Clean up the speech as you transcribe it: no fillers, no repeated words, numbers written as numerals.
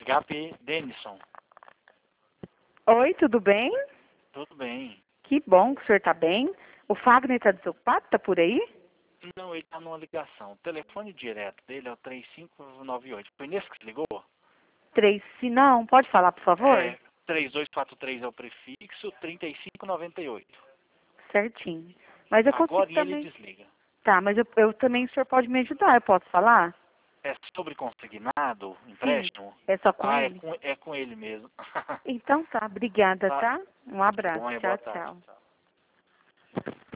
HP Denison. Oi, tudo bem? Tudo bem. Que bom que o senhor está bem. O Fagner está desocupado? Está por aí? Não, ele tá numa ligação. O telefone direto dele é o 3598. Foi nesse que você ligou? Se não, pode falar, por favor? 3243 é o prefixo, 3598. Certinho. Mas eu consigo Agora ele também. desliga. Tá, mas eu também, o senhor pode me ajudar, eu posso falar? É sobre consignado, Sim. empréstimo? É só com Ah, ele? é com ele mesmo. Então tá, obrigada, Tá. tá? Um abraço. Bom, Tchau, boa tarde. tchau. Tchau.